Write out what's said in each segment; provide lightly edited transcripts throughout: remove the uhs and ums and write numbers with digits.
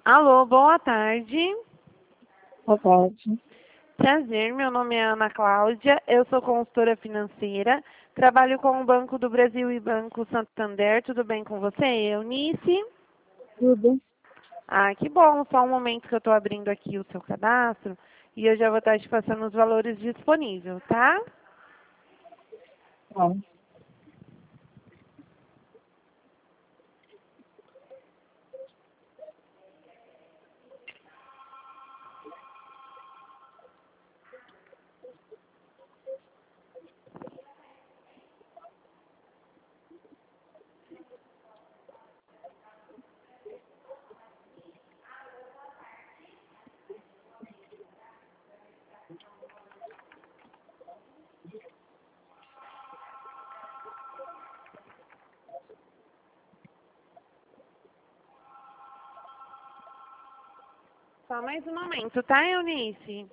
Alô, boa tarde. Boa tarde. Prazer, meu nome é Ana Cláudia, eu sou consultora financeira, trabalho com o Banco do Brasil e Banco Santander. Tudo bem com você, Eunice? Tudo? Ah, que bom, só um momento que eu estou abrindo aqui o seu cadastro e eu já vou estar te passando os valores disponíveis, tá? Bom. Só mais um momento, tá, Eunice?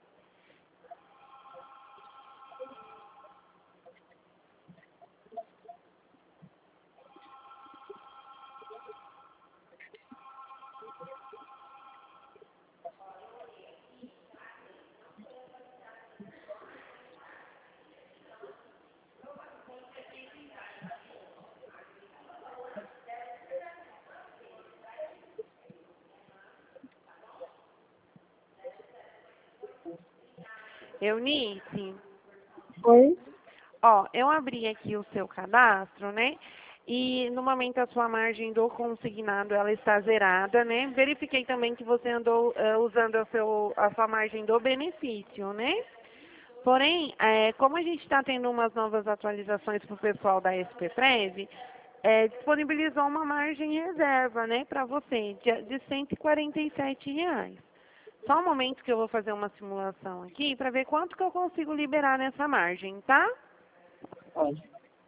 Eunice? Oi? Ó, eu abri aqui o seu cadastro, né? E no momento a sua margem do consignado ela está zerada, né? Verifiquei também que você andou usando a sua margem do benefício, né? Porém, como a gente está tendo umas novas atualizações para o pessoal da SP13, disponibilizou uma margem reserva, né, para você, de R$ 147. Só um momento que eu vou fazer uma simulação aqui para ver quanto que eu consigo liberar nessa margem, tá? Pode.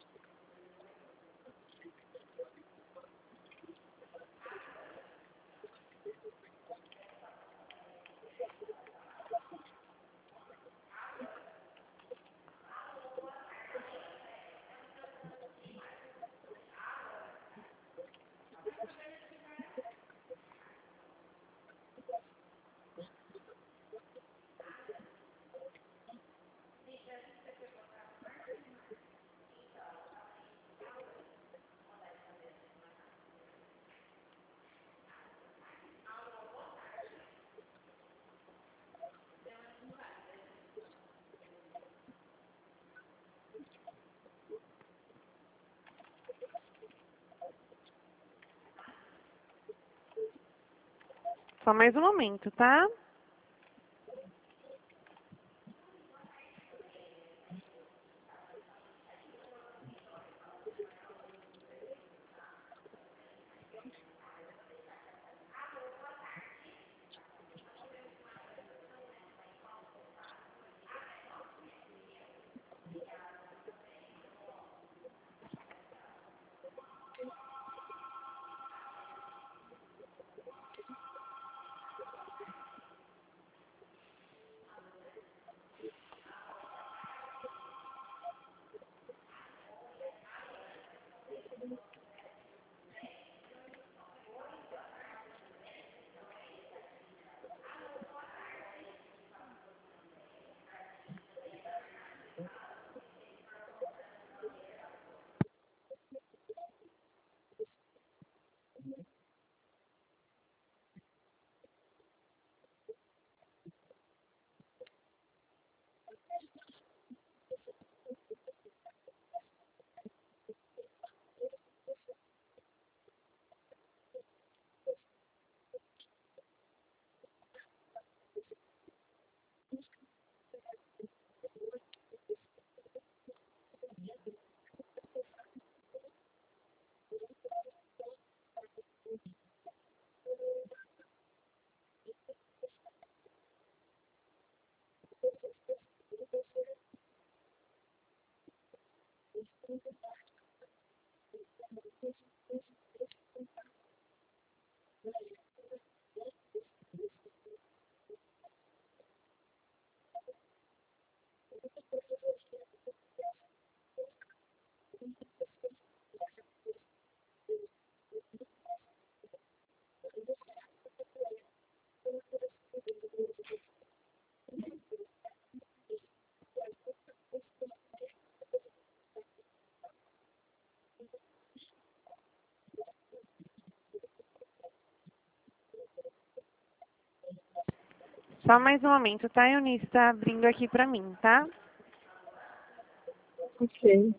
Só mais um momento, tá? Só mais um momento, tá? A Eunice está abrindo aqui para mim, tá? Ok.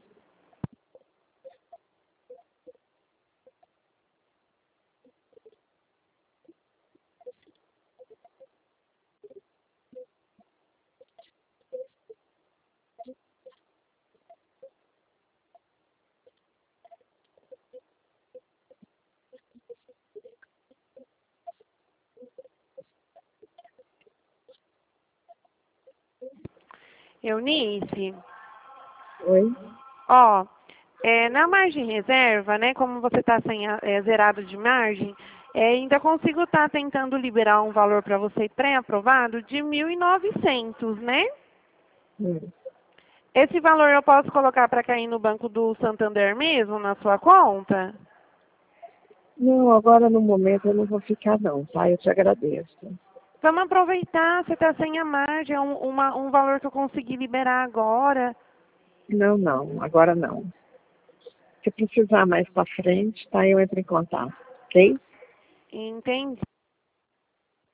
Eunice, Oi? ó, na margem reserva, né, como você está sem zerado de margem, ainda consigo estar tentando liberar um valor para você pré-aprovado de 1.900, né? Hum. Esse valor eu posso colocar para cair no Banco do Santander mesmo, na sua conta? Não, agora no momento eu não vou ficar não, tá? Eu te agradeço. Vamos aproveitar, você está sem a margem, é um valor que eu consegui liberar agora. Não, não, agora não. Se precisar mais para frente, tá? Eu entro em contato, ok? Entendi.